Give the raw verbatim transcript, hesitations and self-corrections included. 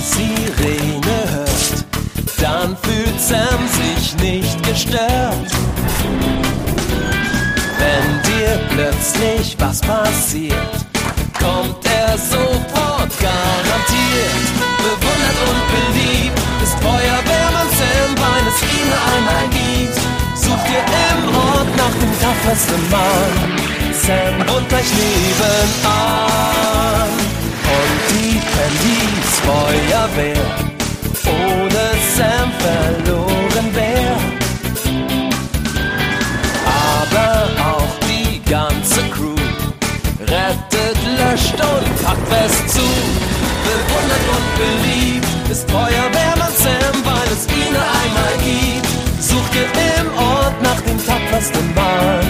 Sirene hört, dann fühlt Sam sich nicht gestört. Wenn dir plötzlich was passiert, kommt er sofort garantiert. Bewundert und beliebt ist Feuerwehrmann Sam, weil es ihn einmal gibt. Sucht ihr im Ort nach dem tapfersten Mann, Sam und gleich nebenan. Und die Handys Feuerwehr ohne Sam verloren wär. Aber auch die ganze Crew rettet, löscht und packt fest zu. Bewundert und beliebt ist Feuerwehrmann Sam, weil es ihn einmal gibt. Sucht ihr im Ort nach dem tapfersten Mann,